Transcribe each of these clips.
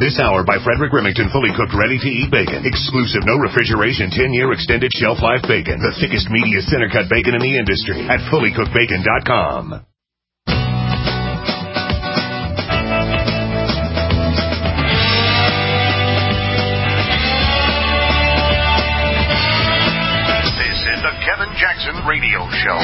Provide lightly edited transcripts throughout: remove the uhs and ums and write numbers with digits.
This hour by Frederick Remington, fully cooked, ready-to-eat bacon. Exclusive, no refrigeration, 10-year extended shelf life bacon. The thickest, meatiest, center-cut bacon in the industry at fullycookedbacon.com. This is the Kevin Jackson Radio Show.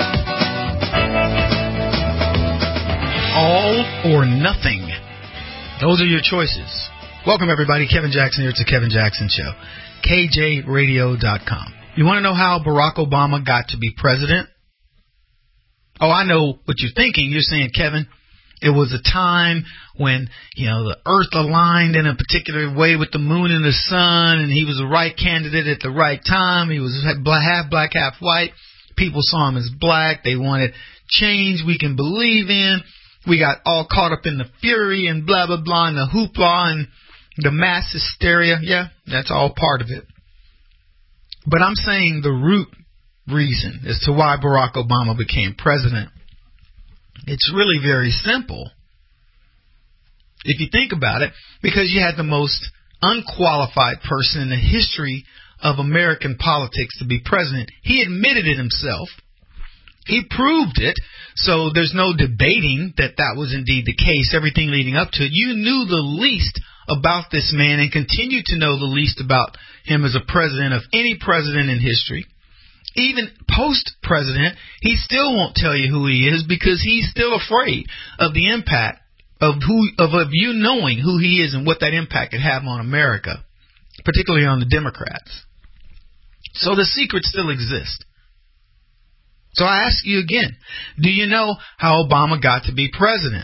All or nothing. Those are your choices. Welcome, everybody. Kevin Jackson here. It's the Kevin Jackson Show. KJRadio.com. You want to know how Barack Obama got to be president? Oh, I know what you're thinking. You're saying, Kevin, it was a time when, the earth aligned in a particular way with the moon and the sun, and he was the right candidate at the right time. He was half black, half white. People saw him as black. They wanted change we can believe in. We got all caught up in the fury and blah, blah, blah, and the hoopla and the mass hysteria. Yeah, that's all part of it. But I'm saying the root reason as to why Barack Obama became president, it's really very simple. If you think about it, because you had the most unqualified person in the history of American politics to be president. He admitted it himself. He proved it. So there's no debating that was indeed the case. Everything leading up to it. You knew the least about this man and continue to know the least about him as a president of any president in history. Even post-president, he still won't tell you who he is because he's still afraid of the impact of you knowing who he is and what that impact could have on America, particularly on the Democrats. So the secret still exists. So I ask you again, do you know how Obama got to be president?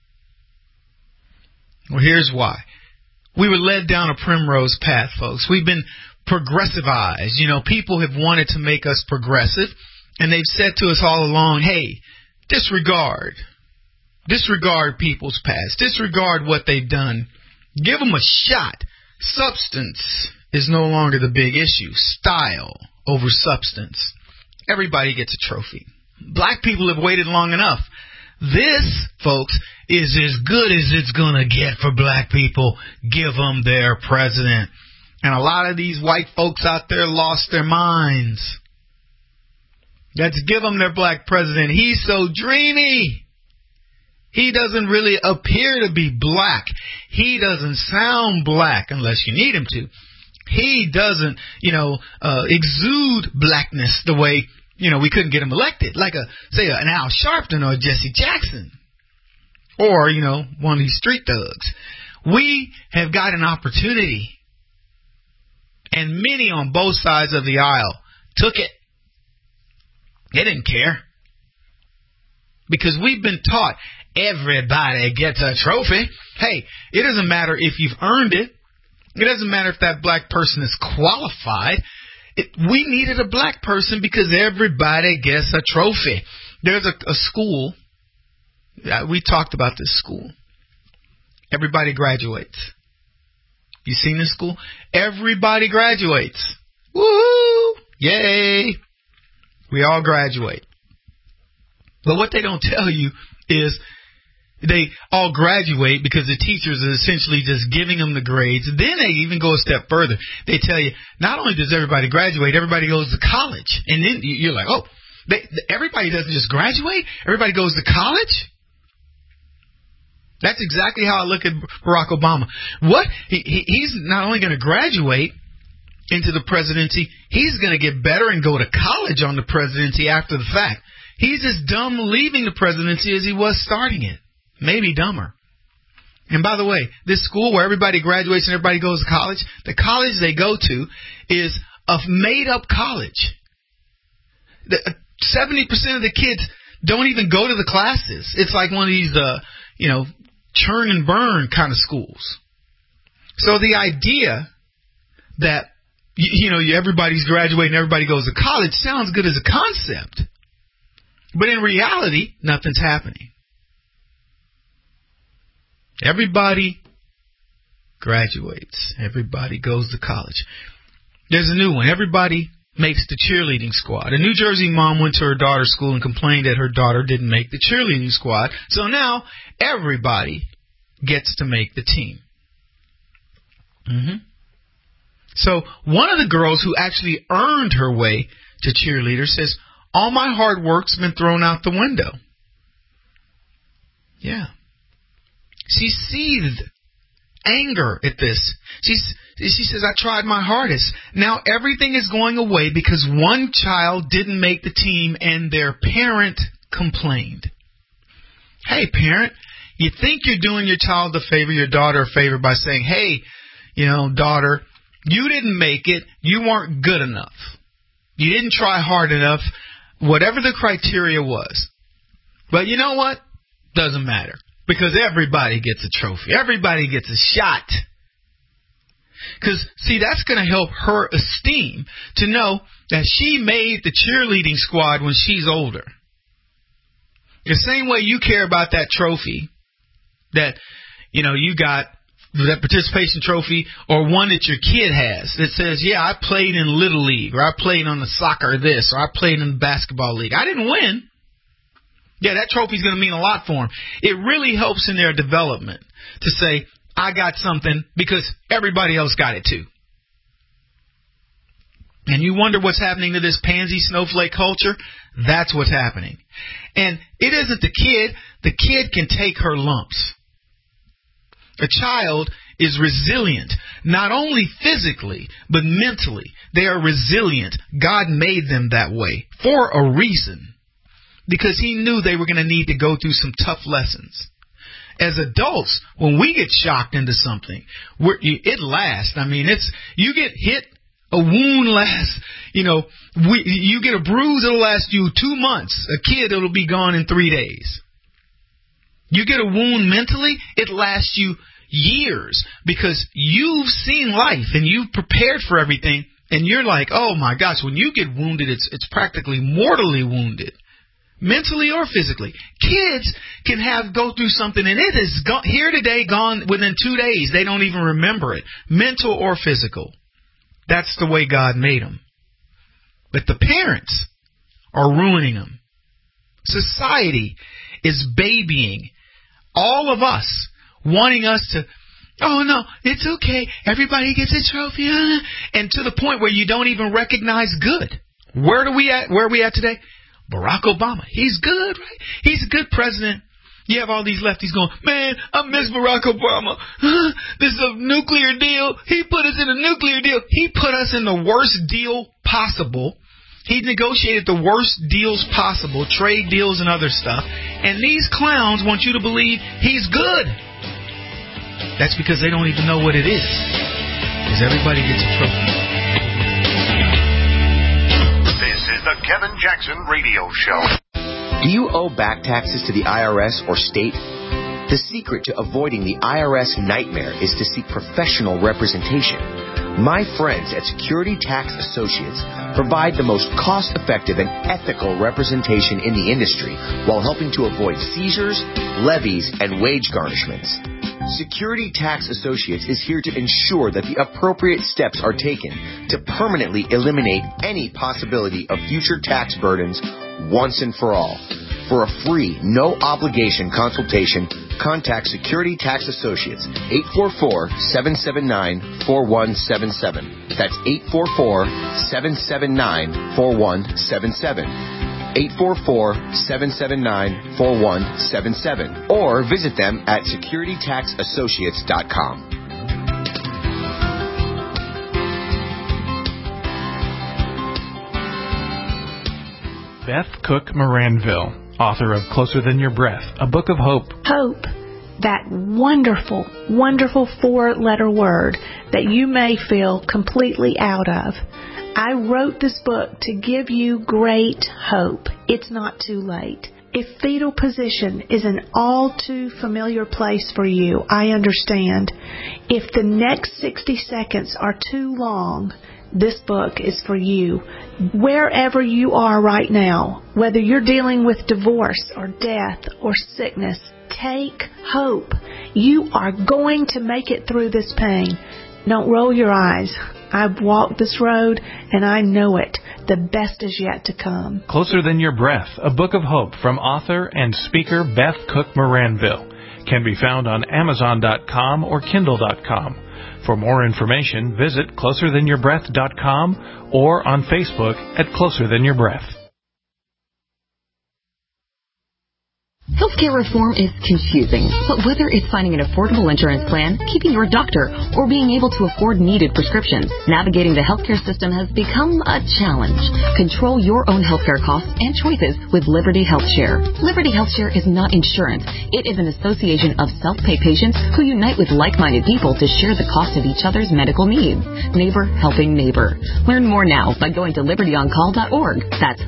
Well, here's why. We were led down a primrose path, folks. We've been progressivized. People have wanted to make us progressive, and they've said to us all along, hey, disregard people's past. Disregard what they've done. Give them a shot. Substance is no longer the big issue. Style over substance. Everybody gets a trophy. Black people have waited long enough. This, folks, is as good as it's going to get for black people. Give them their president. And a lot of these white folks out there lost their minds. Let's give them their black president. He's so dreamy. He doesn't really appear to be black. He doesn't sound black unless you need him to. He doesn't, exude blackness the way, we couldn't get him elected. Like an Al Sharpton or a Jesse Jackson. Or, one of these street thugs. We have got an opportunity. And many on both sides of the aisle took it. They didn't care. Because we've been taught everybody gets a trophy. Hey, it doesn't matter if you've earned it. It doesn't matter if that black person is qualified. We needed a black person because everybody gets a trophy. There's a school. We talked about this school. Everybody graduates. You seen this school? Everybody graduates. Woohoo! Yay! We all graduate. But what they don't tell you is they all graduate because the teachers are essentially just giving them the grades. Then they even go a step further. They tell you, not only does everybody graduate, everybody goes to college. And then you're like, oh, everybody doesn't just graduate? Everybody goes to college? That's exactly how I look at Barack Obama. He's not only going to graduate into the presidency, he's going to get better and go to college on the presidency after the fact. He's as dumb leaving the presidency as he was starting it. Maybe dumber. And by the way, this school where everybody graduates and everybody goes to college, the college they go to is a made-up college. 70% of the kids don't even go to the classes. It's like one of these, churn and burn kind of schools. So the idea that, everybody's graduating, everybody goes to college sounds good as a concept. But in reality, nothing's happening. Everybody graduates. Everybody goes to college. There's a new one. Everybody makes the cheerleading squad. A New Jersey mom went to her daughter's school and complained that her daughter didn't make the cheerleading squad. So now everybody gets to make the team. Mm-hmm. So one of the girls who actually earned her way to cheerleader says, all my hard work's been thrown out the window. Yeah. She seethed anger at this. She says, I tried my hardest. Now everything is going away because one child didn't make the team and their parent complained. Hey, parent, you think you're doing your child a favor, your daughter a favor by saying, hey, daughter, you didn't make it. You weren't good enough. You didn't try hard enough, whatever the criteria was. But you know what? Doesn't matter. Because everybody gets a trophy. Everybody gets a shot. Because, see, that's going to help her esteem to know that she made the cheerleading squad when she's older. The same way you care about that trophy that, you got, that participation trophy, or one that your kid has that says, yeah, I played in Little League, or I played on the soccer this, or I played in the basketball league. I didn't win. Yeah, that trophy's going to mean a lot for them. It really helps in their development to say, I got something because everybody else got it too. And you wonder what's happening to this pansy snowflake culture? That's what's happening. And it isn't the kid. The kid can take her lumps. A child is resilient, not only physically, but mentally. They are resilient. God made them that way for a reason. Because he knew they were going to need to go through some tough lessons. As adults, when we get shocked into something, it lasts. I mean, you get hit, a wound lasts, you get a bruise, it'll last you 2 months. A kid, it'll be gone in 3 days. You get a wound mentally, it lasts you years because you've seen life and you've prepared for everything. And you're like, oh my gosh, when you get wounded, it's practically mortally wounded. Mentally or physically. Kids can go through something and it is here today, gone within 2 days. They don't even remember it. Mental or physical. That's the way God made them. But the parents are ruining them. Society is babying all of us, wanting us to, oh no, it's okay. Everybody gets a trophy. And to the point where you don't even recognize good. Where are we at today? Barack Obama. He's good, right? He's a good president. You have all these lefties going, man, I miss Barack Obama. This is a nuclear deal. He put us in a nuclear deal. He put us in the worst deal possible. He negotiated the worst deals possible, trade deals and other stuff. And these clowns want you to believe he's good. That's because they don't even know what it is. Because everybody gets a trophy. The Kevin Jackson Radio Show. Do you owe back taxes to the IRS or state? The secret to avoiding the IRS nightmare is to seek professional representation. My friends at Security Tax Associates provide the most cost-effective and ethical representation in the industry while helping to avoid seizures, levies, and wage garnishments. Security Tax Associates is here to ensure that the appropriate steps are taken to permanently eliminate any possibility of future tax burdens once and for all. For a free, no-obligation consultation, contact Security Tax Associates, 844-779-4177. That's 844-779-4177. 844-779-4177. Or visit them at securitytaxassociates.com. Beth Cook Moranville, author of Closer Than Your Breath, a book of hope. Hope, that wonderful, wonderful 4-letter word that you may feel completely out of. I wrote this book to give you great hope. It's not too late. If fetal position is an all too familiar place for you, I understand. If the next 60 seconds are too long, this book is for you. Wherever you are right now, whether you're dealing with divorce or death or sickness, take hope. You are going to make it through this pain. Don't roll your eyes. I've walked this road, and I know it. The best is yet to come. Closer Than Your Breath, a book of hope from author and speaker Beth Cook Moranville. can be found on Amazon.com or Kindle.com. For more information, visit closerthanYourBreath.com or on Facebook at Closer Than Your Breath. Healthcare reform is confusing, but whether it's finding an affordable insurance plan, keeping your doctor, or being able to afford needed prescriptions, navigating the healthcare system has become a challenge. Control your own healthcare costs and choices with Liberty HealthShare. Liberty HealthShare is not insurance. It is an association of self-pay patients who unite with like-minded people to share the cost of each other's medical needs. Neighbor helping neighbor. Learn more now by going to libertyoncall.org. That's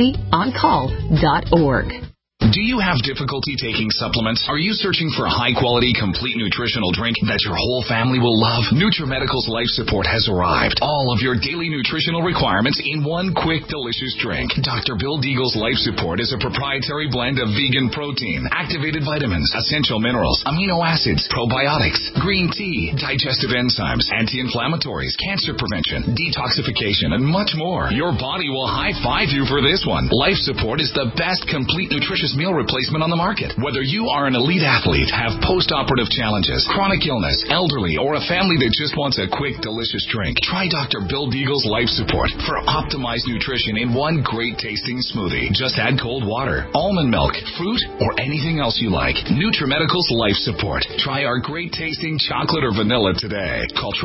libertyoncall.org. Do you have difficulty taking supplements? Are you searching for a high-quality, complete nutritional drink that your whole family will love? NutriMedical's Life Support has arrived. All of your daily nutritional requirements in one quick, delicious drink. Dr. Bill Deagle's Life Support is a proprietary blend of vegan protein, activated vitamins, essential minerals, amino acids, probiotics, green tea, digestive enzymes, anti-inflammatories, cancer prevention, detoxification, and much more. Your body will high-five you for this one. Life Support is the best complete nutritious meal replacement on the market. Whether you are an elite athlete, have post-operative challenges, chronic illness, elderly, or a family that just wants a quick, delicious drink, try Dr. Bill Deagle's Life Support for optimized nutrition in one great-tasting smoothie. Just add cold water, almond milk, fruit, or anything else you like. NutriMedical's Life Support. Try our great-tasting chocolate or vanilla today. Call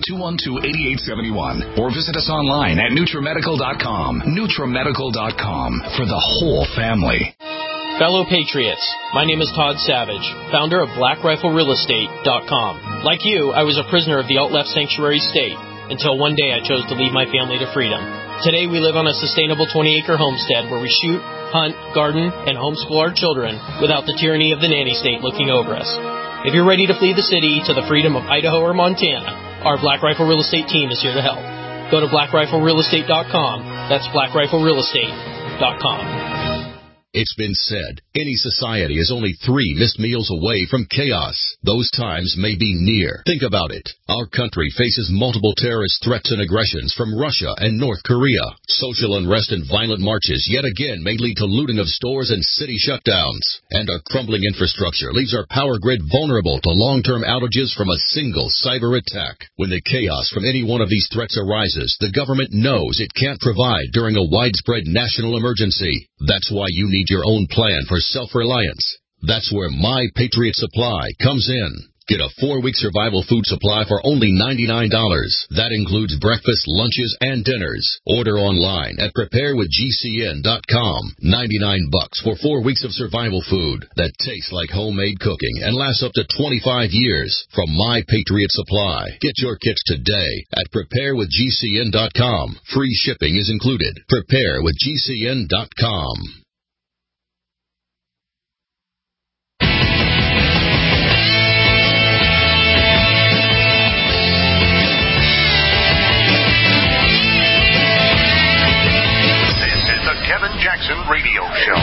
888-212-8871 or visit us online at NutriMedical.com. NutriMedical.com for the whole family. Fellow Patriots, my name is Todd Savage, founder of BlackRifleRealEstate.com. Like you, I was a prisoner of the alt-left sanctuary state until one day I chose to lead my family to freedom. Today we live on a sustainable 20-acre homestead where we shoot, hunt, garden, and homeschool our children without the tyranny of the nanny state looking over us. If you're ready to flee the city to the freedom of Idaho or Montana, our Black Rifle Real Estate team is here to help. Go to BlackRifleRealEstate.com. That's BlackRifleRealEstate.com. It's been said, any society is only 3 missed meals away from chaos. Those times may be near. Think about it. Our country faces multiple terrorist threats and aggressions from Russia and North Korea. Social unrest and violent marches yet again may lead to looting of stores and city shutdowns. And our crumbling infrastructure leaves our power grid vulnerable to long-term outages from a single cyber attack. When the chaos from any one of these threats arises, the government knows it can't provide during a widespread national emergency. That's why you need your own plan for self-reliance. That's where My Patriot Supply comes in. Get a 4-week survival food supply for only $99. That includes breakfast, lunches, and dinners. Order online at preparewithgcn.com. $99 for 4 weeks of survival food that tastes like homemade cooking and lasts up to 25 years from My Patriot Supply. Get your kits today at preparewithgcn.com. Free shipping is included. Preparewithgcn.com. Kevin Jackson Radio Show.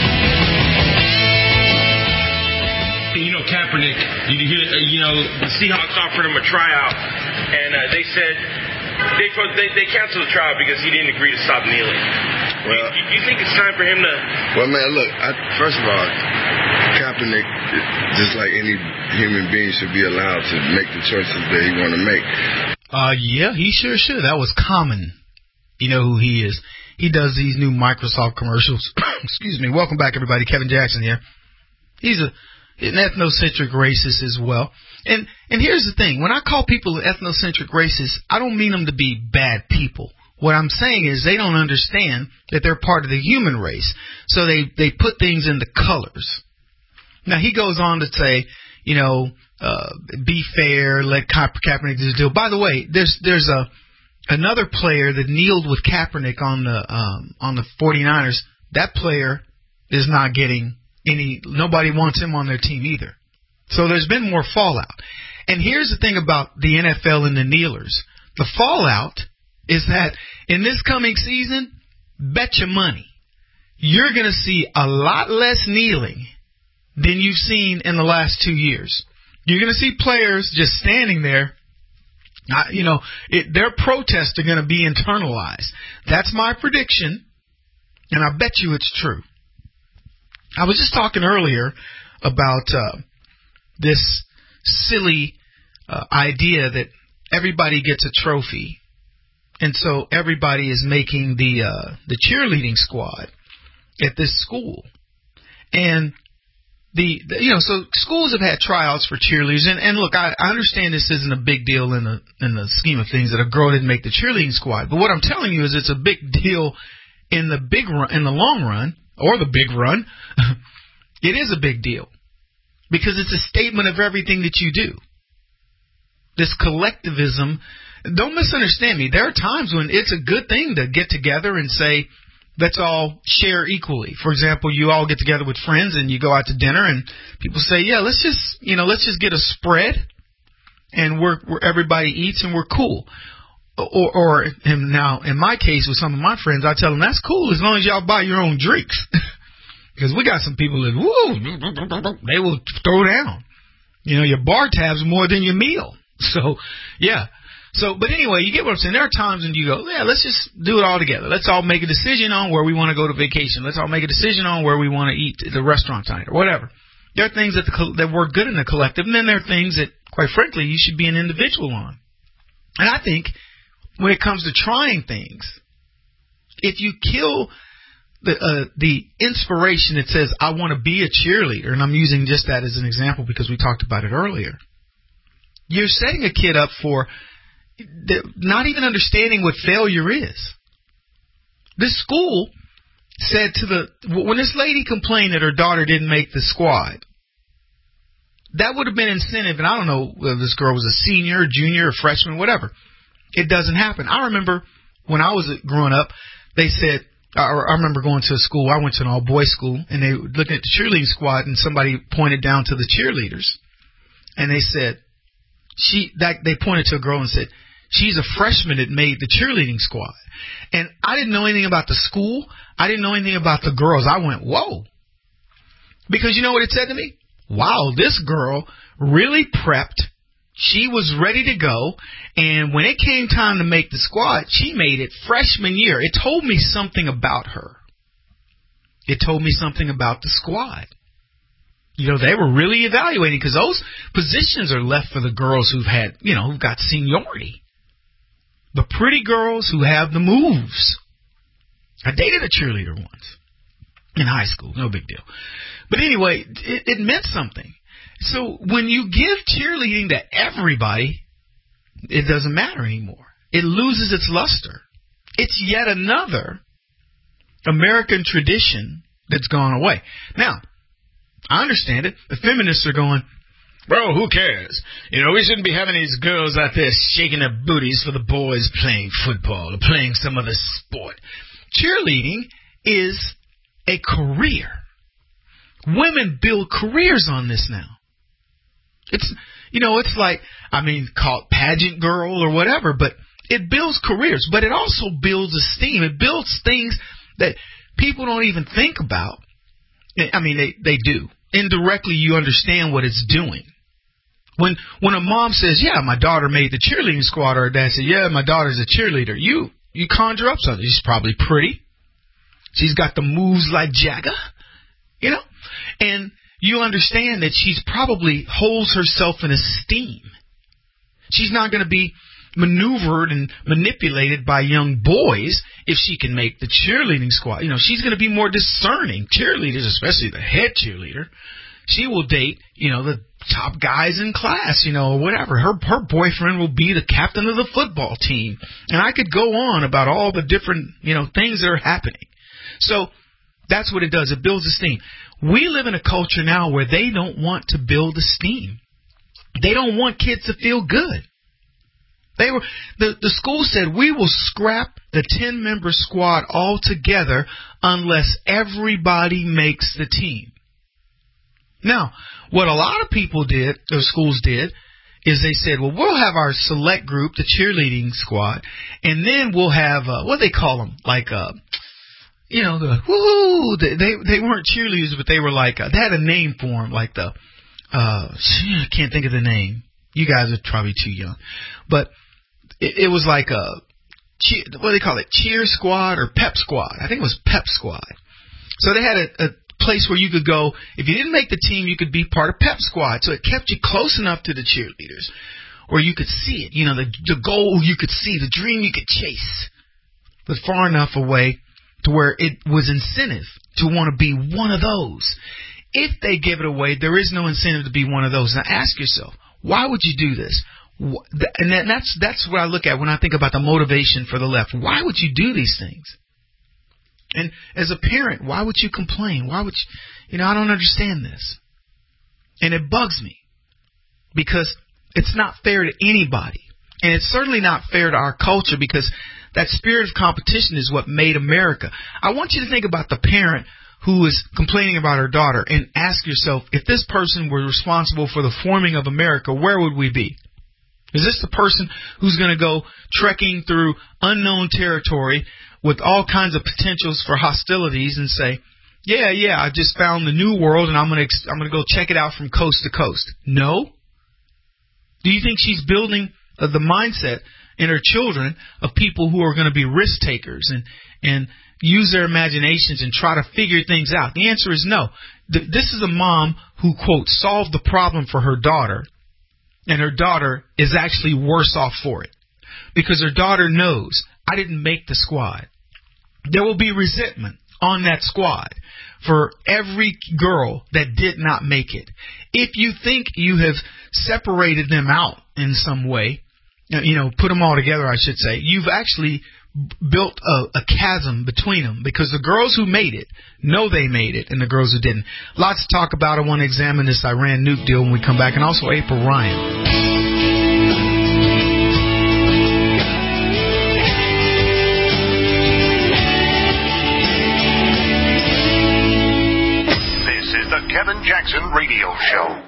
You know, Kaepernick, the Seahawks offered him a tryout, and they said they canceled the tryout because he didn't agree to stop kneeling. Well, do you think it's time for him to... Well, man, look, first of all, Kaepernick, just like any human being, should be allowed to make the choices that he want to make. Yeah, he sure should. That was Common. You know who he is. He does these new Microsoft commercials. Excuse me. Welcome back, everybody. Kevin Jackson here. He's an ethnocentric racist as well. And here's the thing. When I call people ethnocentric racists, I don't mean them to be bad people. What I'm saying is they don't understand that they're part of the human race. So they put things into colors. Now, he goes on to say, be fair, let Kaepernick do the deal. By the way, there's another player that kneeled with Kaepernick on the 49ers. That player is not getting nobody wants him on their team either. So there's been more fallout. And here's the thing about the NFL and the kneelers. The fallout is that in this coming season, bet your money, you're going to see a lot less kneeling than you've seen in the last 2 years. You're going to see players just standing there. Their protests are going to be internalized. That's my prediction, and I bet you it's true. I was just talking earlier about this silly idea that everybody gets a trophy, and so everybody is making the cheerleading squad at this school. And so schools have had tryouts for cheerleaders, and look, I understand this isn't a big deal in the scheme of things that a girl didn't make the cheerleading squad. But what I'm telling you is it's a big deal in the long run, or the big run. It is a big deal because it's a statement of everything that you do. This collectivism. Don't misunderstand me. There are times when it's a good thing to get together and say, let's all share equally. For example, you all get together with friends and you go out to dinner and people say, yeah, let's just get a spread and where everybody eats and we're cool. Or now in my case with some of my friends, I tell them that's cool as long as y'all buy your own drinks. Because we got some people that, they will throw down. Your bar tab's more than your meal. So, yeah. So, but anyway, you get what I'm saying. There are times when you go, yeah, let's just do it all together. Let's all make a decision on where we want to go to vacation. Let's all make a decision on where we want to eat at the restaurant tonight or whatever. There are things that work good in the collective, and then there are things that, quite frankly, you should be an individual on. And I think when it comes to trying things, if you kill the inspiration that says, I want to be a cheerleader, and I'm using just that as an example because we talked about it earlier, you're setting a kid up for not even understanding what failure is. This school said when this lady complained that her daughter didn't make the squad, that would have been incentive, and I don't know whether this girl was a senior, junior, or freshman, whatever. It doesn't happen. I remember when I was growing up, they said, I remember going to a school, I went to an all-boys school, and they were looking at the cheerleading squad, and somebody pointed down to the cheerleaders, and they said, they pointed to a girl and said, she's a freshman that made the cheerleading squad. And I didn't know anything about the school. I didn't know anything about the girls. I went, whoa. Because you know what it said to me? Wow, this girl really prepped. She was ready to go. And when it came time to make the squad, she made it freshman year. It told me something about her. It told me something about the squad. They were really evaluating because those positions are left for the girls who've got seniority. The pretty girls who have the moves. I dated a cheerleader once in high school. No big deal. But anyway, it meant something. So when you give cheerleading to everybody, it doesn't matter anymore. It loses its luster. It's yet another American tradition that's gone away. Now, I understand it. The feminists are going, bro, who cares? We shouldn't be having these girls out there shaking their booties for the boys playing football or playing some other sport. Cheerleading is a career. Women build careers on this now. It's like, call it pageant girl or whatever, but it builds careers, but it also builds esteem. It builds things that people don't even think about. They do. Indirectly, you understand what it's doing. When a mom says, yeah, my daughter made the cheerleading squad, or a dad says, yeah, my daughter's a cheerleader, you conjure up something. She's probably pretty. She's got the moves like Jagger, and you understand that she's probably holds herself in esteem. She's not going to be maneuvered and manipulated by young boys if she can make the cheerleading squad. She's going to be more discerning. Cheerleaders, especially the head cheerleader, she will date, the top guys in class, or whatever. Her boyfriend will be the captain of the football team. And I could go on about all the different, things that are happening. So that's what it does. It builds esteem. We live in a culture now where they don't want to build esteem. They don't want kids to feel good. The school said, we will scrap the 10-member squad altogether unless everybody makes the team. Now, what a lot of people did, or schools did, is they said, well, we'll have our select group, the cheerleading squad, and then we'll have, what do they call them? Like, they weren't cheerleaders, but they were like, they had a name for them, like I can't think of the name. You guys are probably too young. But it was like what do they call it? Cheer squad or pep squad. I think it was pep squad. So they had a place where you could go. If you didn't make the team, you could be part of pep squad. So it kept you close enough to the cheerleaders where you could see it. You know, the goal you could see, the dream you could chase, but far enough away to where it was incentive to want to be one of those. If they give it away, there is no incentive to be one of those. Now ask yourself, why would you do this? And that's what I look at when I think about the motivation for the left. Why would you do these things? And as a parent, why would you complain? Why would you, I don't understand this. And it bugs me because it's not fair to anybody. And it's certainly not fair to our culture because that spirit of competition is what made America. I want you to think about the parent who is complaining about her daughter and ask yourself, if this person were responsible for the forming of America, where would we be? Is this the person who's going to go trekking through unknown territory with all kinds of potentials for hostilities and say, yeah, I just found the new world and I'm going to go check it out from coast to coast? No. Do you think she's building the mindset in her children of people who are going to be risk takers and use their imaginations and try to figure things out? The answer is no. This is a mom who, quote, solved the problem for her daughter, and her daughter is actually worse off for it because her daughter knows, I didn't make the squad. There will be resentment on that squad for every girl that did not make it. If you think you have separated them out in some way, put them all together, I should say, you've actually built a chasm between them because the girls who made it know they made it and the girls who didn't. Lots to talk about. I want to examine this Iran nuke deal when we come back, and also April Ryan. Kevin Jackson Radio Show.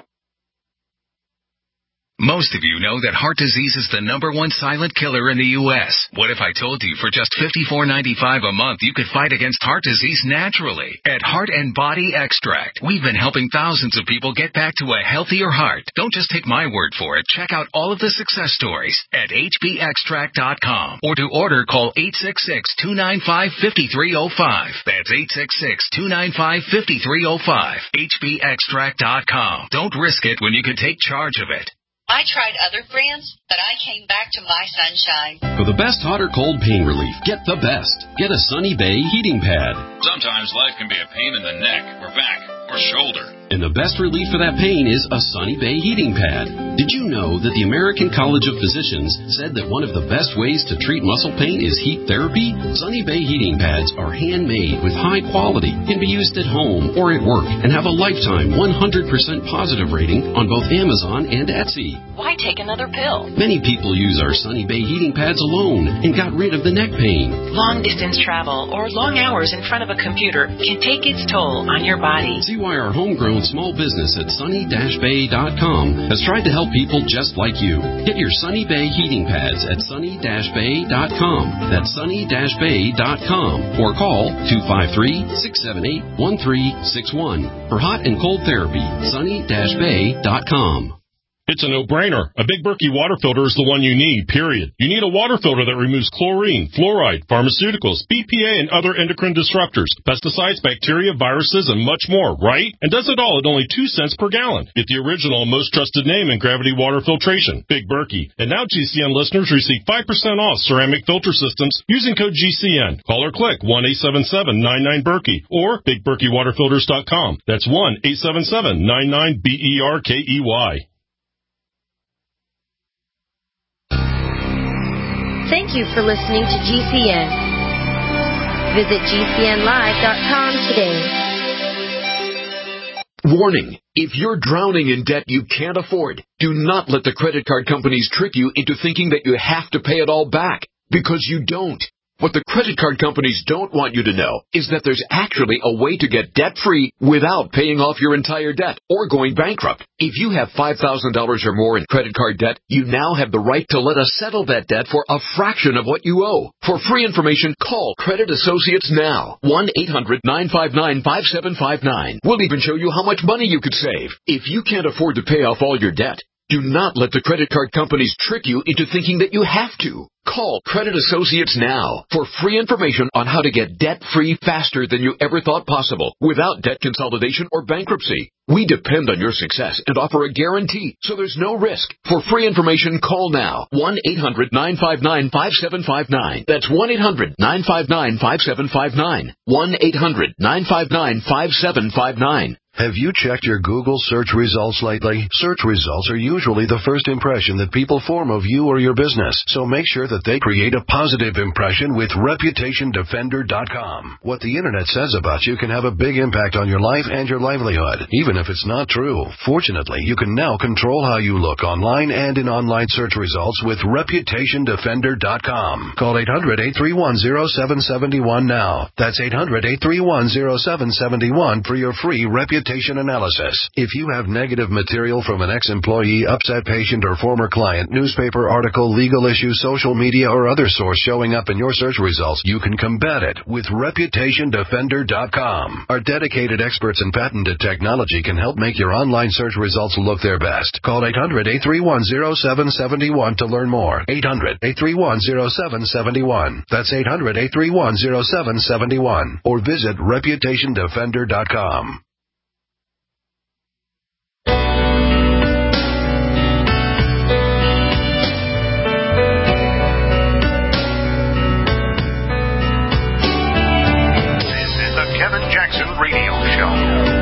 Most of you know that heart disease is the #1 silent killer in the U.S. What if I told you for just $54.95 a month you could fight against heart disease naturally? At Heart and Body Extract, we've been helping thousands of people get back to a healthier heart. Don't just take my word for it. Check out all of the success stories at hbextract.com. Or to order, call 866-295-5305. That's 866-295-5305. hbextract.com. Don't risk it when you can take charge of it. I tried other brands, but I came back to My Sunshine. For the best hot or cold pain relief, get the best. Get a Sunny Bay heating pad. Sometimes life can be a pain in the neck or back or shoulder. And the best relief for that pain is a Sunny Bay heating pad. Did you know that the American College of Physicians said that one of the best ways to treat muscle pain is heat therapy? Sunny Bay heating pads are handmade with high quality, can be used at home or at work, and have a lifetime 100% positive rating on both Amazon and Etsy. Why take another pill? Many people use our Sunny Bay heating pads alone and got rid of the neck pain. Long distance travel or long hours in front of a computer can take its toll on your body. See why our homegrown small business at sunny-bay.com has tried to help people just like you. Get your Sunny Bay heating pads at sunny-bay.com. That's sunny-bay.com. Or call 253-678-1361. For hot and cold therapy, sunny-bay.com. It's a no-brainer. A Big Berkey water filter is the one you need, period. You need a water filter that removes chlorine, fluoride, pharmaceuticals, BPA, and other endocrine disruptors, pesticides, bacteria, viruses, and much more, right? And does it all at only 2 cents per gallon. Get the original and most trusted name in gravity water filtration, Big Berkey. And now GCN listeners receive 5% off ceramic filter systems using code GCN. Call or click 1-877-99-BERKEY or BigBerkeyWaterFilters.com. That's 1-877-99-BERKEY. Thank you for listening to GCN. Visit GCNlive.com today. Warning. If you're drowning in debt you can't afford, do not let the credit card companies trick you into thinking that you have to pay it all back, because you don't. What the credit card companies don't want you to know is that there's actually a way to get debt-free without paying off your entire debt or going bankrupt. If you have $5,000 or more in credit card debt, you now have the right to let us settle that debt for a fraction of what you owe. For free information, call Credit Associates now. 1-800-959-5759. We'll even show you how much money you could save. If you can't afford to pay off all your debt, Do not let the credit card companies trick you into thinking that you have to. Call Credit Associates now for free information on how to get debt-free faster than you ever thought possible without debt consolidation or bankruptcy. We depend on your success and offer a guarantee, so there's no risk. For free information, call now. 1-800-959-5759. That's 1-800-959-5759. 1-800-959-5759. Have you checked your Google search results lately? Search results are usually the first impression that people form of you or your business, so make sure that they create a positive impression with ReputationDefender.com. What the Internet says about you can have a big impact on your life and your livelihood, even if it's not true. Fortunately, you can now control how you look online and in online search results with ReputationDefender.com. Call 800-831-0771 now. That's 800-831-0771 for your free reputation analysis. If you have negative material from an ex-employee, upset patient, or former client, newspaper article, legal issue, social media, or other source showing up in your search results, you can combat it with ReputationDefender.com. Our dedicated experts in patented technology can help make your online search results look their best. Call 800-831-0771 to learn more. 800-831-0771. That's 800-831-0771. Or visit ReputationDefender.com. Kevin Jackson Radio Show.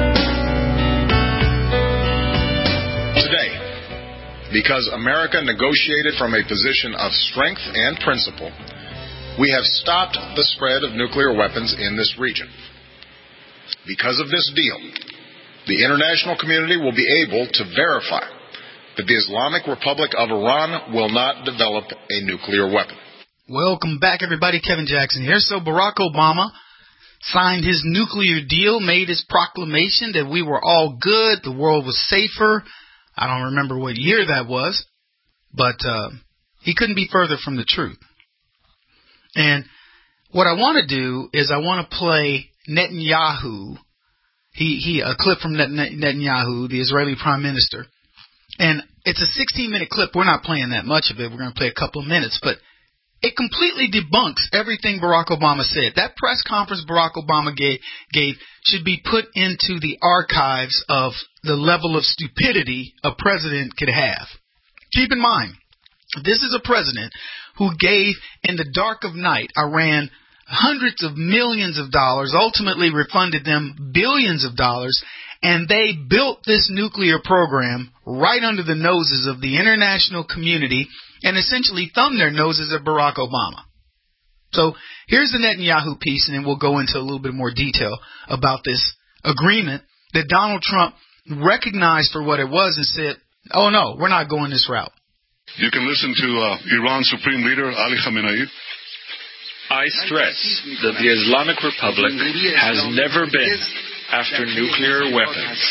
Today, because America negotiated from a position of strength and principle, we have stopped the spread of nuclear weapons in this region. Because of this deal, the international community will be able to verify that the Islamic Republic of Iran will not develop a nuclear weapon. Welcome back, everybody. Kevin Jackson here. So Barack Obama signed his nuclear deal, made his proclamation that we were all good, the world was safer. I don't remember what year that was, but he couldn't be further from the truth. And what I want to do is I want to play Netanyahu, a clip from Netanyahu, the Israeli Prime Minister. And it's a 16-minute clip. We're not playing that much of it. We're going to play a couple of minutes, but it completely debunks everything Barack Obama said. That press conference Barack Obama gave should be put into the archives of the level of stupidity a president could have. Keep in mind, this is a president who gave, in the dark of night, Iran hundreds of millions of dollars, ultimately refunded them billions of dollars, and they built this nuclear program right under the noses of the international community and essentially thumbed their noses at Barack Obama. So here's the Netanyahu piece, and then we'll go into a little bit more detail about this agreement that Donald Trump recognized for what it was and said, oh, no, we're not going this route. You can listen to Iran's Supreme Leader, Ali Khamenei. I stress that the Islamic Republic has never been after nuclear weapons.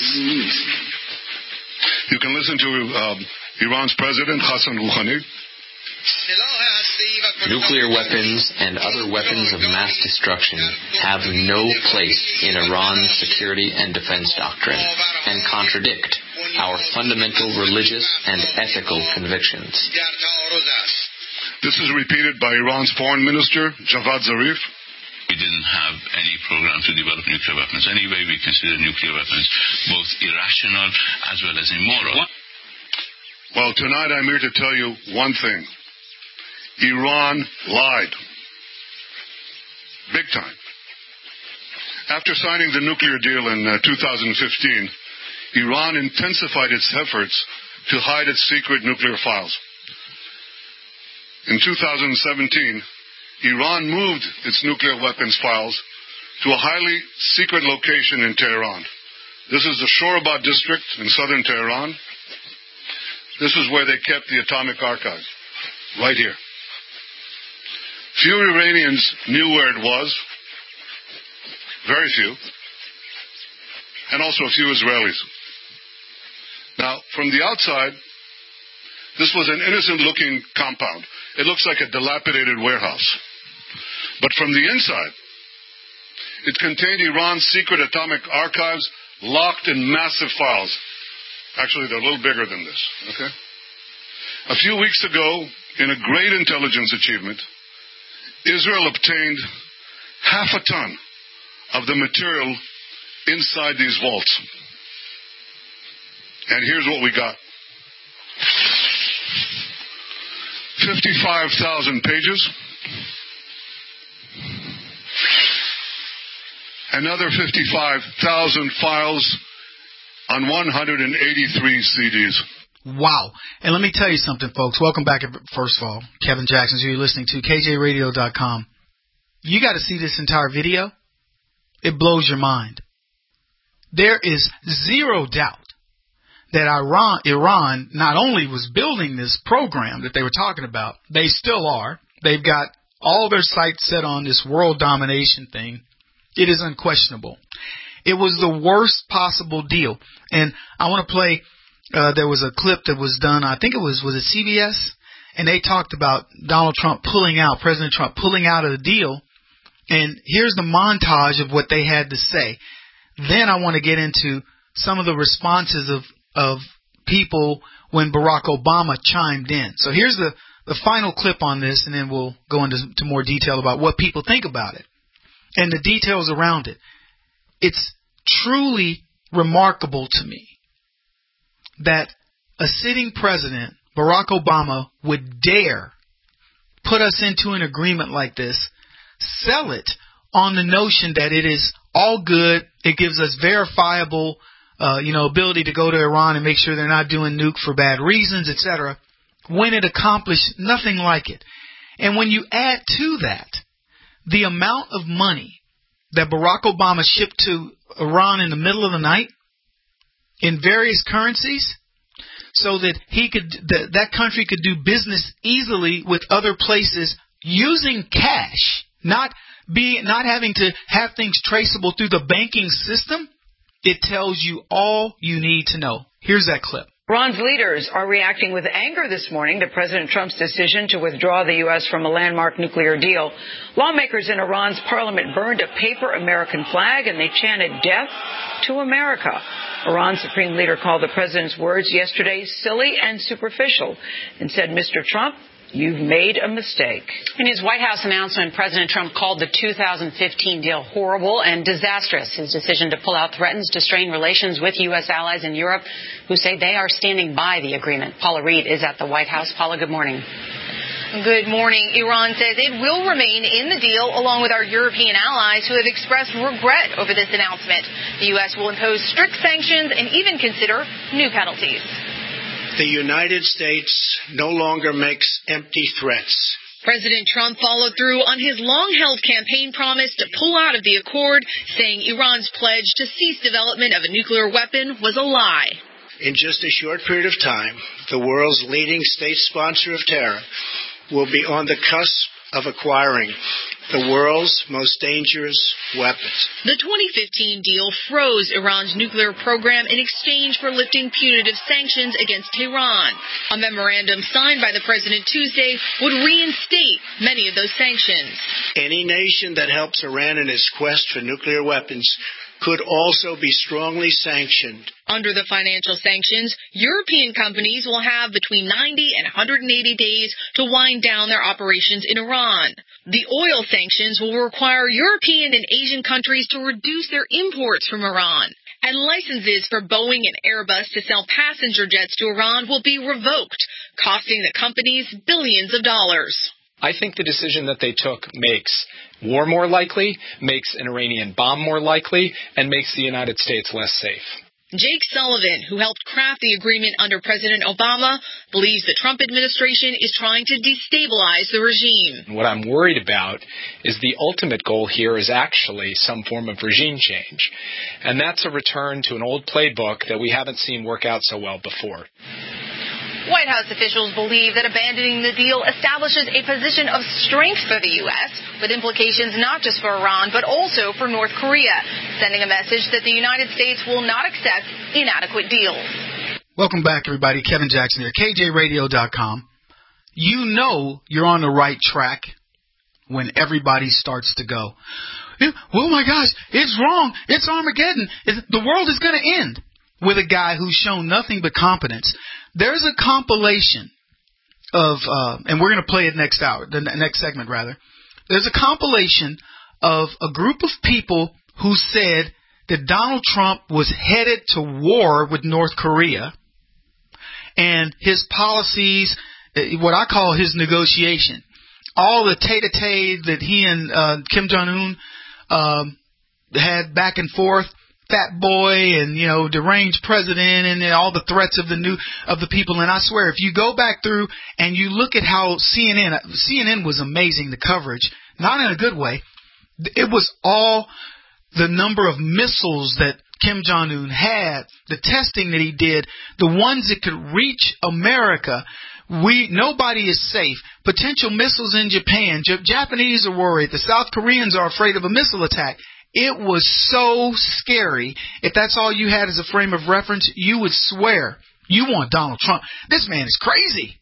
You can listen to Iran's President, Hassan Rouhani. Nuclear weapons and other weapons of mass destruction have no place in Iran's security and defense doctrine and contradict our fundamental religious and ethical convictions. This is repeated by Iran's Foreign Minister, Javad Zarif. We didn't have any program to develop nuclear weapons. Anyway, we consider nuclear weapons both irrational as well as immoral. Well, tonight I'm here to tell you one thing. Iran lied. Big time. After signing the nuclear deal in 2015, Iran intensified its efforts to hide its secret nuclear files. In 2017, Iran moved its nuclear weapons files to a highly secret location in Tehran. This is the Shorabad district in southern Tehran. This is where they kept the atomic archive, right here. Few Iranians knew where it was, very few, and also a few Israelis. Now, from the outside, this was an innocent-looking compound. It looks like a dilapidated warehouse. But from the inside, it contained Iran's secret atomic archives locked in massive files. Actually, they're a little bigger than this, okay? A few weeks ago, in a great intelligence achievement, Israel obtained half a ton of the material inside these vaults. And here's what we got. 55,000 pages. Another 55,000 files on 183 CDs. Wow. And let me tell you something, folks. Welcome back, first of all. Kevin Jackson, who you're listening to, KJRadio.com. You got to see this entire video. It blows your mind. There is zero doubt that Iran not only was building this program that they were talking about, they still are. They've got all their sights set on this world domination thing. It is unquestionable. It was the worst possible deal. And I want to play, there was a clip that was done, I think it was it CBS? And they talked about President Trump pulling out of the deal. And here's the montage of what they had to say. Then I want to get into some of the responses of people when Barack Obama chimed in. So here's the final clip on this, and then we'll go into more detail about what people think about it and the details around it. It's truly remarkable to me that a sitting president, Barack Obama, would dare put us into an agreement like this, sell it on the notion that it is all good, it gives us verifiable ability to go to Iran and make sure they're not doing nuke for bad reasons, etc., when it accomplished nothing like it. And when you add to that the amount of money that Barack Obama shipped to Iran in the middle of the night in various currencies so that that country could do business easily with other places using cash, not having to have things traceable through the banking system, it tells you all you need to know. Here's that clip. Iran's leaders are reacting with anger this morning to President Trump's decision to withdraw the U.S. from a landmark nuclear deal. Lawmakers in Iran's parliament burned a paper American flag and they chanted death to America. Iran's supreme leader called the president's words yesterday silly and superficial and said, Mr. Trump, you've made a mistake. In his White House announcement, President Trump called the 2015 deal horrible and disastrous. His decision to pull out threatens to strain relations with U.S. allies in Europe who say they are standing by the agreement. Paula Reed is at the White House. Paula, good morning. Good morning. Iran says it will remain in the deal along with our European allies who have expressed regret over this announcement. The U.S. will impose strict sanctions and even consider new penalties. The United States no longer makes empty threats. President Trump followed through on his long-held campaign promise to pull out of the accord, saying Iran's pledge to cease development of a nuclear weapon was a lie. In just a short period of time, the world's leading state sponsor of terror will be on the cusp of acquiring the world's most dangerous weapons. The 2015 deal froze Iran's nuclear program in exchange for lifting punitive sanctions against Tehran. A memorandum signed by the president Tuesday would reinstate many of those sanctions. Any nation that helps Iran in its quest for nuclear weapons could also be strongly sanctioned. Under the financial sanctions, European companies will have between 90 and 180 days to wind down their operations in Iran. The oil sanctions will require European and Asian countries to reduce their imports from Iran. And licenses for Boeing and Airbus to sell passenger jets to Iran will be revoked, costing the companies billions of dollars. I think the decision that they took makes war more likely, makes an Iranian bomb more likely, and makes the United States less safe. Jake Sullivan, who helped craft the agreement under President Obama, believes the Trump administration is trying to destabilize the regime. What I'm worried about is the ultimate goal here is actually some form of regime change. And that's a return to an old playbook that we haven't seen work out so well before. White House officials believe that abandoning the deal establishes a position of strength for the U.S., with implications not just for Iran, but also for North Korea, sending a message that the United States will not accept inadequate deals. Welcome back, everybody. Kevin Jackson here, KJRadio.com. You know you're on the right track when everybody starts to go, oh my gosh, it's wrong, it's Armageddon, the world is going to end, with a guy who's shown nothing but competence. There's a compilation and we're going to play it next hour, the next segment rather. There's a compilation of a group of people who said that Donald Trump was headed to war with North Korea, and his policies, what I call his negotiation, all the tete-a-tete that he and Kim Jong-un had back and forth, fat boy and, deranged president and all the threats of the people. And I swear, if you go back through and you look at how CNN was amazing, the coverage, not in a good way. It was all the number of missiles that Kim Jong-un had, the testing that he did, the ones that could reach America. Nobody is safe. Potential missiles in Japan. Japanese are worried. The South Koreans are afraid of a missile attack. It was so scary. If that's all you had as a frame of reference, you would swear you want Donald Trump. This man is crazy.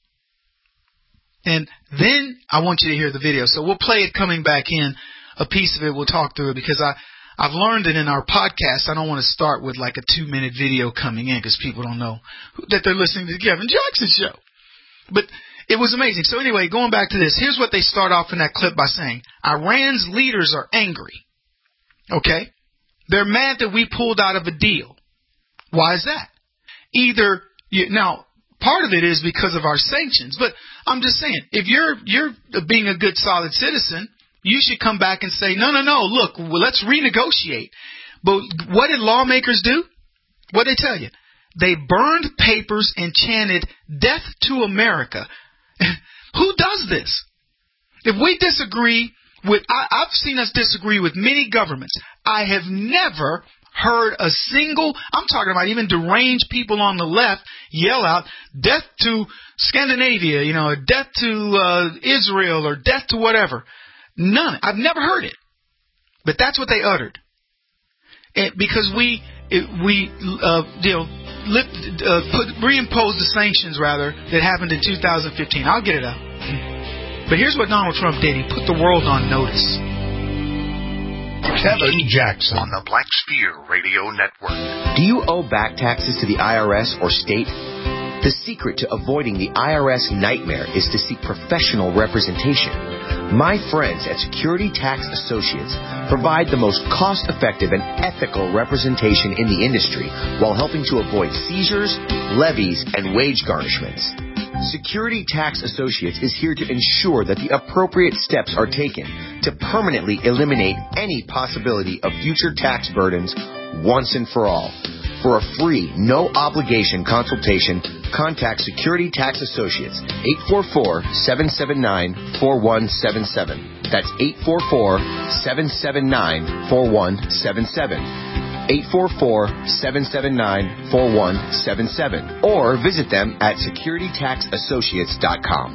And then I want you to hear the video. So we'll play it coming back in. A piece of it, we'll talk through it, because I've learned that in our podcast, I don't want to start with like a 2-minute video coming in because people don't know that they're listening to the Kevin Jackson show. But it was amazing. So anyway, going back to this, here's what they start off in that clip by saying. Iran's leaders are angry. Okay? They're mad that we pulled out of a deal. Why is that? Now, part of it is because of our sanctions, but I'm just saying, if you're being a good, solid citizen, you should come back and say, no, look, let's renegotiate. But what did lawmakers do? What did they tell you? They burned papers and chanted, "Death to America." Who does this? If we disagree with, I've seen us disagree with many governments. I have never heard a single, I'm talking about even deranged people on the left, yell out, "Death to Scandinavia," "Death to Israel," or "Death to whatever." None. I've never heard it. But that's what they uttered. Because we reimposed the sanctions, rather, that happened in 2015. I'll get it out. But here's what Donald Trump did. He put the world on notice. Kevin Jackson on the Black Spear Radio Network. Do you owe back taxes to the IRS or state? The secret to avoiding the IRS nightmare is to seek professional representation. My friends at Security Tax Associates provide the most cost-effective and ethical representation in the industry while helping to avoid seizures, levies, and wage garnishments. Security Tax Associates is here to ensure that the appropriate steps are taken to permanently eliminate any possibility of future tax burdens once and for all. For a free, no-obligation consultation, contact Security Tax Associates, 844-779-4177. That's 844-779-4177. 844-779-4177. Or visit them at securitytaxassociates.com.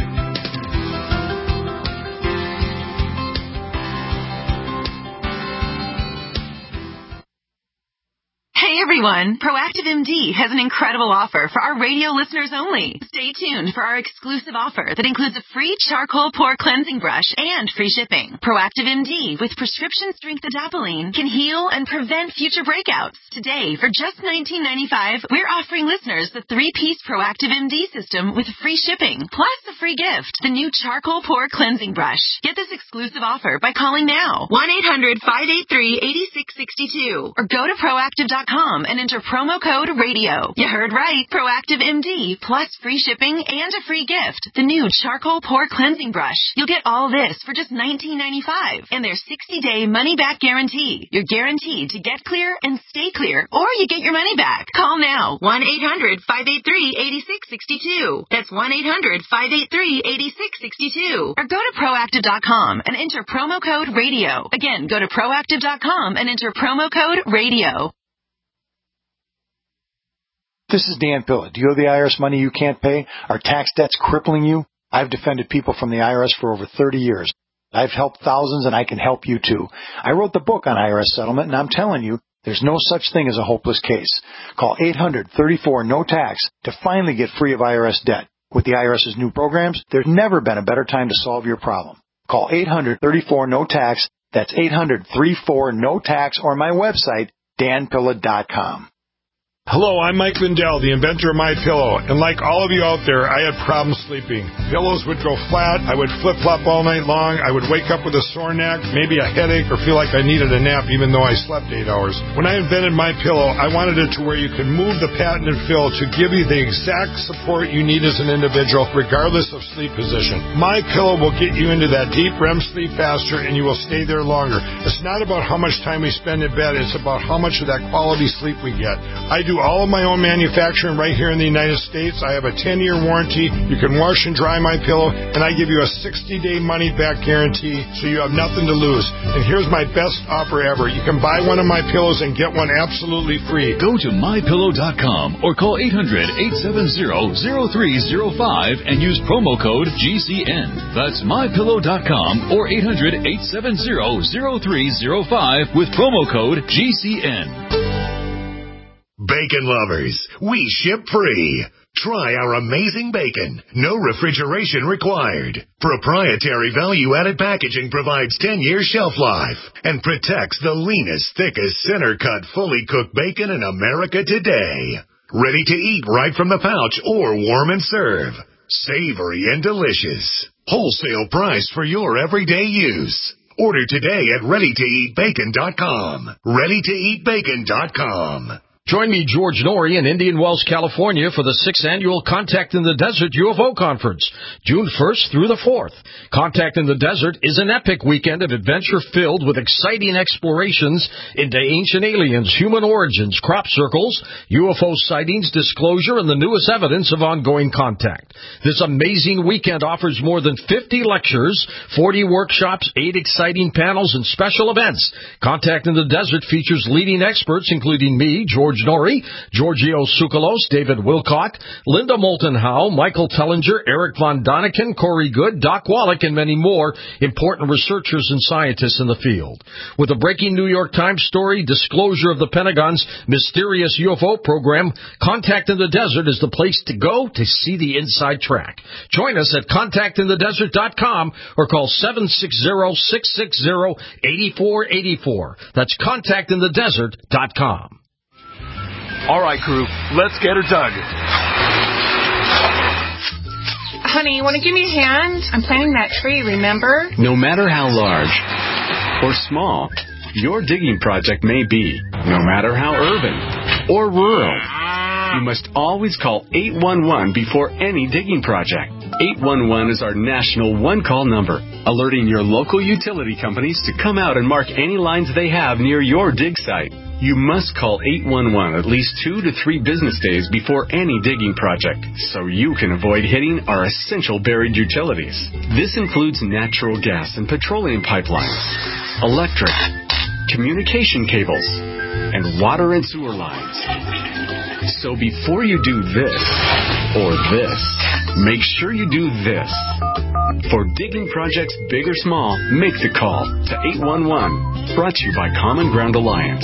Hey everyone, Proactive MD has an incredible offer for our radio listeners only. Stay tuned for our exclusive offer that includes a free charcoal pore cleansing brush and free shipping. Proactive MD with prescription strength adapalene can heal and prevent future breakouts. Today, for just $19.95, we're offering listeners the 3-piece Proactive MD system with free shipping, plus a free gift, the new charcoal pore cleansing brush. Get this exclusive offer by calling now, 1-800-583-8662, or go to proactive.com and enter promo code RADIO. You heard right. Proactive MD plus free shipping and a free gift. The new charcoal pore cleansing brush. You'll get all this for just $19.95 and their 60-day money-back guarantee. You're guaranteed to get clear and stay clear, or you get your money back. Call now. 1-800-583-8662. That's 1-800-583-8662. Or go to proactive.com and enter promo code RADIO. Again, go to proactive.com and enter promo code RADIO. This is Dan Pilla. Do you owe the IRS money you can't pay? Are tax debts crippling you? I've defended people from the IRS for over 30 years. I've helped thousands, and I can help you too. I wrote the book on IRS settlement, and I'm telling you, there's no such thing as a hopeless case. Call 800-34-NO-TAX to finally get free of IRS debt. With the IRS's new programs, there's never been a better time to solve your problem. Call 800-34-NO-TAX. That's 800-34-NO-TAX, or my website, danpilla.com. Hello, I'm Mike Lindell, the inventor of MyPillow, and like all of you out there, I had problems sleeping. Pillows would go flat, I would flip-flop all night long, I would wake up with a sore neck, maybe a headache, or feel like I needed a nap even though I slept 8 hours. When I invented MyPillow, I wanted it to where you could move the patented fill to give you the exact support you need as an individual, regardless of sleep position. MyPillow will get you into that deep REM sleep faster, and you will stay there longer. It's not about how much time we spend in bed, it's about how much of that quality sleep we get. I do all of my own manufacturing right here in the United States. I have a 10-year warranty. You can wash and dry MyPillow, and I give you a 60-day money-back guarantee, so you have nothing to lose. And here's my best offer ever. You can buy one of my pillows and get one absolutely free. Go to MyPillow.com or call 800-870-0305 and use promo code GCN. That's MyPillow.com or 800-870-0305 with promo code GCN. Bacon lovers, we ship free. Try our amazing bacon. No refrigeration required. Proprietary value-added packaging provides 10-year shelf life and protects the leanest, thickest, center-cut, fully cooked bacon in America today. Ready to eat right from the pouch or warm and serve. Savory and delicious. Wholesale price for your everyday use. Order today at ReadyToEatBacon.com. ReadyToEatBacon.com. Join me, George Norrie, in Indian Wells, California for the 6th Annual Contact in the Desert UFO Conference, June 1st through the 4th. Contact in the Desert is an epic weekend of adventure filled with exciting explorations into ancient aliens, human origins, crop circles, UFO sightings, disclosure, and the newest evidence of ongoing contact. This amazing weekend offers more than 50 lectures, 40 workshops, 8 exciting panels, and special events. Contact in the Desert features leading experts, including me, George Norrie, Giorgio Tsoukalos, David Wilcock, Linda Moulton Howe, Michael Tellinger, Eric Von Daniken, Corey Good, Doc Wallach, and many more important researchers and scientists in the field. With a breaking New York Times story, disclosure of the Pentagon's mysterious UFO program, Contact in the Desert is the place to go to see the inside track. Join us at contactinthedesert.com or call 760-660-8484. That's contactinthedesert.com. All right, crew, let's get her dug. Honey, you want to give me a hand? I'm planting that tree, remember? No matter how large or small your digging project may be, no matter how urban or rural, you must always call 811 before any digging project. 811 is our national one-call number, alerting your local utility companies to come out and mark any lines they have near your dig site. You must call 811 at least 2 to 3 business days before any digging project, so you can avoid hitting our essential buried utilities. This includes natural gas and petroleum pipelines, electric, communication cables, and water and sewer lines. So before you do this or this, make sure you do this. For digging projects big or small, make the call to 811. Brought to you by Common Ground Alliance.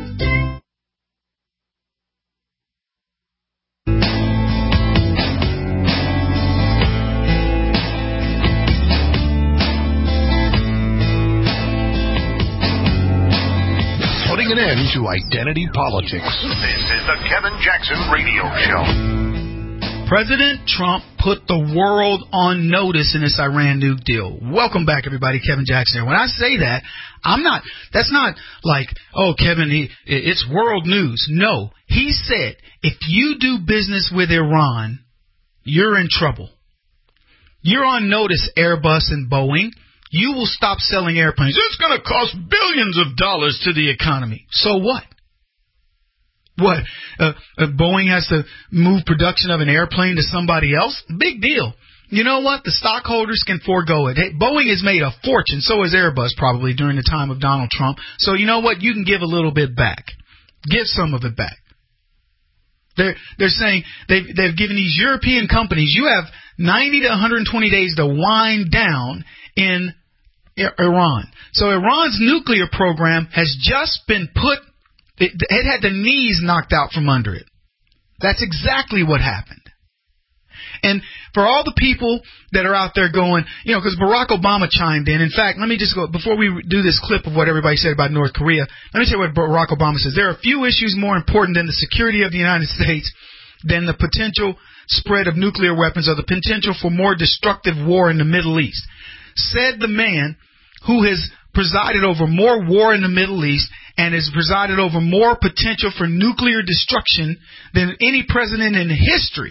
Putting an end to identity politics. This is the Kevin Jackson Radio Show. President Trump put the world on notice in this Iran nuke deal. Welcome back, everybody. Kevin Jackson here. When I say that, that's not like, oh, Kevin, it's world news. No, he said, if you do business with Iran, you're in trouble. You're on notice, Airbus and Boeing. You will stop selling airplanes. It's going to cost billions of dollars to the economy. So what? What? Boeing has to move production of an airplane to somebody else? Big deal. You know what? The stockholders can forego it. Hey, Boeing has made a fortune. So has Airbus probably during the time of Donald Trump. So you know what? You can give a little bit back. Give some of it back. They're saying they've given these European companies, you have 90 to 120 days to wind down in Iran. So Iran's nuclear program has just been it had the knees knocked out from under it. That's exactly what happened. And For all the people that are out there going, because Barack Obama chimed in. In fact, let me just go, before we do this clip of what everybody said about North Korea, let me tell you what Barack Obama says. There are few issues more important than the security of the United States than the potential spread of nuclear weapons or the potential for more destructive war in the Middle East. Said the man who has presided over more war in the Middle East and has presided over more potential for nuclear destruction than any president in history.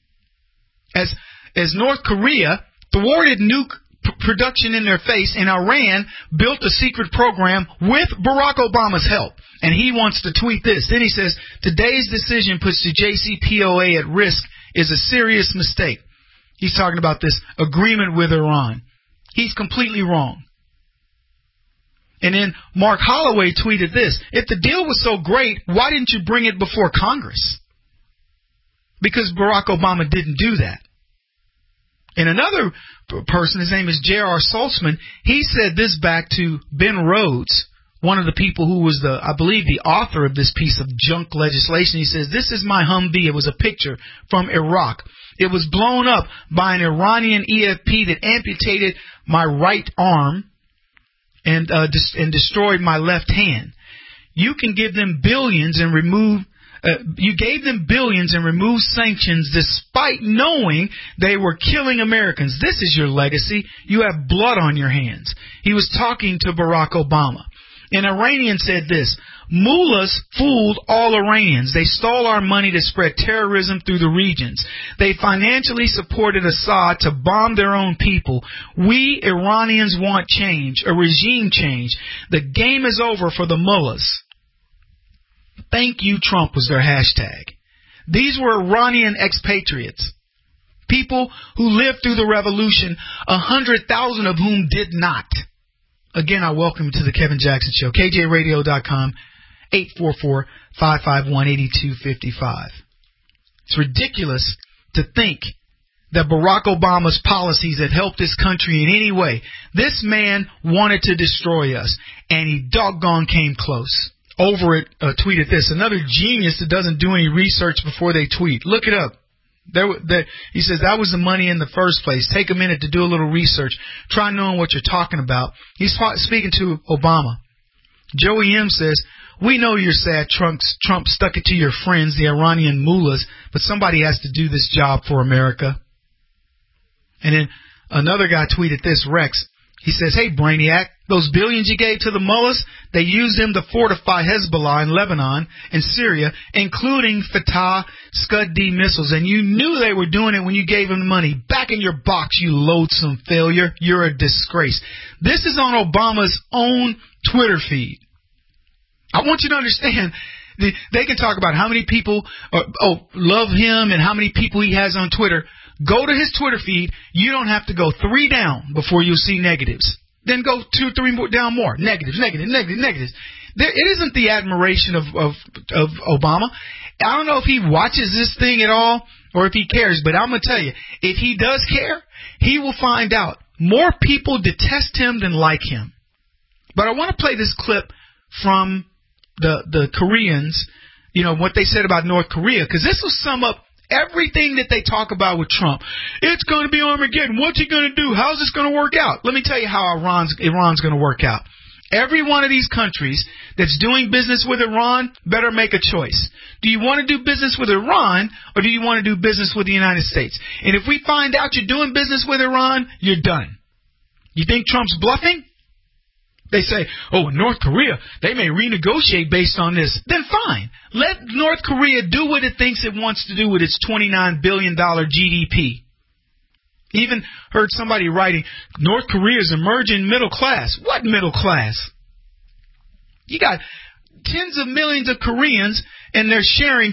As North Korea thwarted nuke production in their face, and Iran built a secret program with Barack Obama's help. And he wants to tweet this. Then he says, today's decision puts the JCPOA at risk is a serious mistake. He's talking about this agreement with Iran. He's completely wrong. And then Mark Holloway tweeted this. If the deal was so great, why didn't you bring it before Congress? Because Barack Obama didn't do that. And another person, his name is J.R. Saltzman, he said this back to Ben Rhodes, one of the people who was I believe the author of this piece of junk legislation. He says, this is my Humvee. It was a picture from Iraq. It was blown up by an Iranian EFP that amputated my right arm and destroyed my left hand. You can give them billions and remove you gave them billions and removed sanctions despite knowing they were killing Americans. This is your legacy. You have blood on your hands. He was talking to Barack Obama. An Iranian said this, mullahs fooled all Iranians. They stole our money to spread terrorism through the regions. They financially supported Assad to bomb their own people. We Iranians want change, a regime change. The game is over for the mullahs. Thank you, Trump was their hashtag. These were Iranian expatriates. People who lived through the revolution, 100,000 of whom did not. Again, I welcome you to the Kevin Jackson Show. KJRadio.com, 844-551-8255. It's ridiculous to think that Barack Obama's policies had helped this country in any way. This man wanted to destroy us, and he doggone came close. Over it, tweeted this. Another genius that doesn't do any research before they tweet. Look it up. He says that was the money in the first place. Take a minute to do a little research. Try knowing what you're talking about. He's speaking to Obama. Joey M. says, we know you're sad Trump stuck it to your friends, the Iranian mullahs, but somebody has to do this job for America. And then another guy tweeted this, Rex. He says, hey, Brainiac, those billions you gave to the mullahs, they used them to fortify Hezbollah in Lebanon and Syria, including Fatah Scud-D missiles. And you knew they were doing it when you gave them the money. Back in your box, you loathsome failure. You're a disgrace. This is on Obama's own Twitter feed. I want you to understand, they can talk about how many people love him and how many people he has on Twitter. Go to his Twitter feed. You don't have to go 3 down before you'll see negatives. Then go 2, 3 more down more. Negatives. It isn't the admiration of Obama. I don't know if he watches this thing at all or if he cares, but I'm going to tell you, if he does care, he will find out more people detest him than like him. But I want to play this clip from the Koreans, what they said about North Korea, because this will sum up everything that they talk about with Trump. It's going to be Armageddon. What's he going to do? How's this going to work out? Let me tell you how Iran's going to work out. Every one of these countries that's doing business with Iran better make a choice. Do you want to do business with Iran or do you want to do business with the United States? And if we find out you're doing business with Iran, you're done. You think Trump's bluffing? They say, North Korea, they may renegotiate based on this. Then fine. Let North Korea do what it thinks it wants to do with its $29 billion GDP. Even heard somebody writing, North Korea's emerging middle class. What middle class? You got tens of millions of Koreans, and they're sharing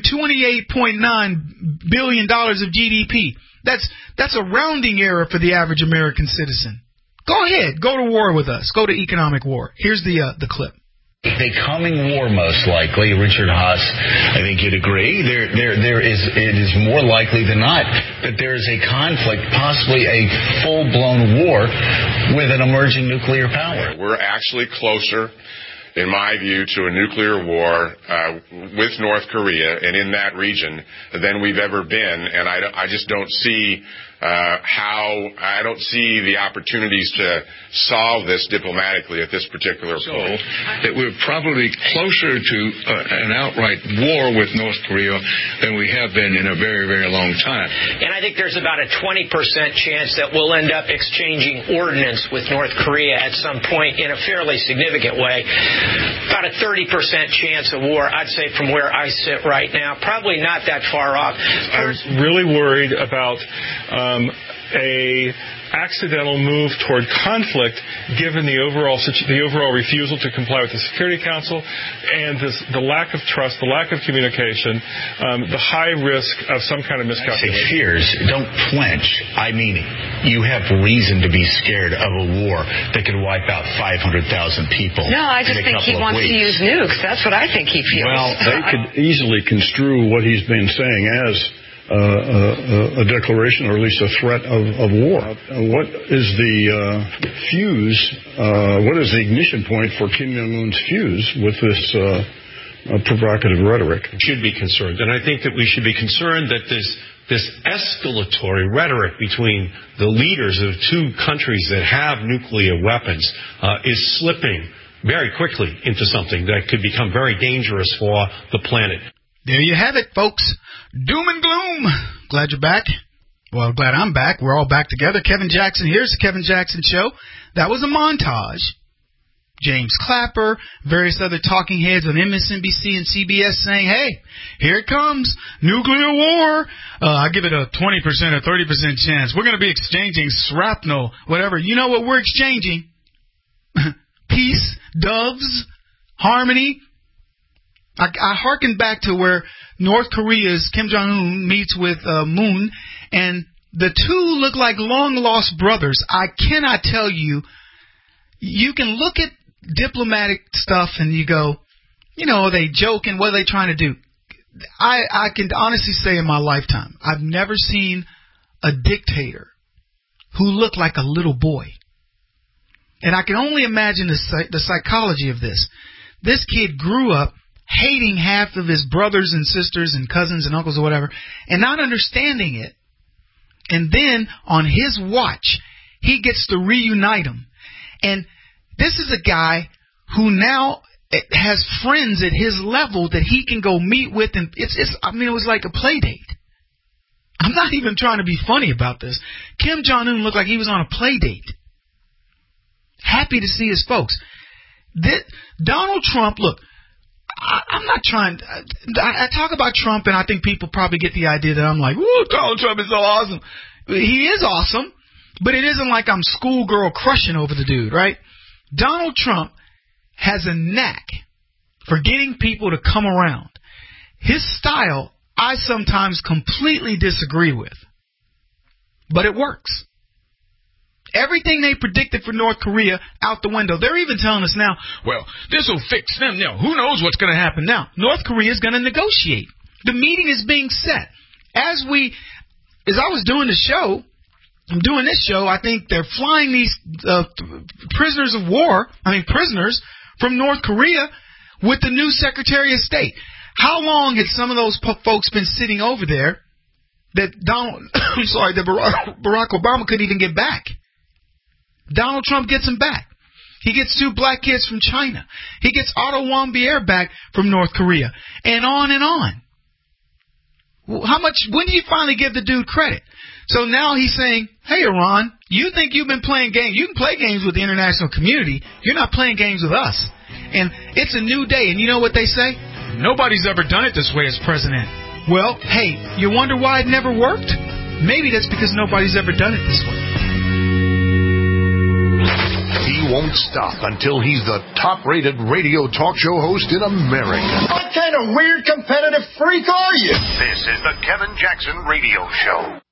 $28.9 billion of GDP. That's a rounding error for the average American citizen. Go ahead. Go to war with us. Go to economic war. Here's the clip. A coming war, most likely, Richard Haas, I think you'd agree, it is more likely than not that there is a conflict, possibly a full-blown war with an emerging nuclear power. We're actually closer, in my view, to a nuclear war with North Korea and in that region than we've ever been, and I just don't see I don't see the opportunities to solve this diplomatically at this particular point. That we're probably closer to an outright war with North Korea than we have been in a very, very long time. And I think there's about a 20% chance that we'll end up exchanging ordnance with North Korea at some point in a fairly significant way. About a 30% chance of war, I'd say, from where I sit right now. Probably not that far off. I'm really worried about a accidental move toward conflict, given the overall refusal to comply with the Security Council and the lack of trust, the lack of communication, the high risk of some kind of miscalculation. I say fears. Don't flinch. I mean, you have reason to be scared of a war that could wipe out 500,000 people. No, I just think he wants to use nukes. That's what I think he feels. Well, they could easily construe what he's been saying as a declaration, or at least a threat of war. What is the fuse? What is the ignition point for Kim Jong-un's fuse with this provocative rhetoric? Should be concerned, and I think that we should be concerned that this escalatory rhetoric between the leaders of two countries that have nuclear weapons is slipping very quickly into something that could become very dangerous for the planet. There you have it, folks. Doom and gloom. Glad you're back. Well, glad I'm back. We're all back together. Kevin Jackson here. It's the Kevin Jackson Show. That was a montage. James Clapper, various other talking heads on MSNBC and CBS saying, hey, here it comes. Nuclear war. I give it a 20% or 30% chance. We're going to be exchanging shrapnel, whatever. You know what we're exchanging? Peace, doves, harmony. I hearken back to where North Korea's Kim Jong-un meets with Moon, and the two look like long-lost brothers. I cannot tell you. You can look at diplomatic stuff and you go, you know, are they joking? What are they trying to do? I can honestly say in my lifetime, I've never seen a dictator who looked like a little boy. And I can only imagine the psychology of this. This kid grew up hating half of his brothers and sisters and cousins and uncles or whatever, and not understanding it. And then on his watch, he gets to reunite them. And this is a guy who now has friends at his level that he can go meet with, and it was like a play date. I'm not even trying to be funny about this. Kim Jong-un looked like he was on a play date. Happy to see his folks. Donald Trump, look, I'm not trying. I talk about Trump, and I think people probably get the idea that I'm like, "Ooh, Donald Trump is so awesome." He is awesome, but it isn't like I'm schoolgirl crushing over the dude, right? Donald Trump has a knack for getting people to come around. His style, I sometimes completely disagree with, but it works. Everything they predicted for North Korea out the window. They're even telling us now, well, this will fix them. Now, who knows what's going to happen now? North Korea is going to negotiate. The meeting is being set. As I was doing the show, I'm doing this show, I think they're flying these prisoners from North Korea with the new Secretary of State. How long had some of those folks been sitting over there that Barack Obama couldn't even get back? Donald Trump gets him back. He gets 2 black kids from China. He gets Otto Warmbier back from North Korea. And on and on. When do you finally give the dude credit? So now he's saying, hey, Iran, you think you've been playing games. You can play games with the international community. You're not playing games with us. And it's a new day. And you know what they say? Nobody's ever done it this way as president. Well, hey, you wonder why it never worked? Maybe that's because nobody's ever done it this way. He won't stop until he's the top-rated radio talk show host in America. What kind of weird competitive freak are you? This is the Kevin Jackson Radio Show.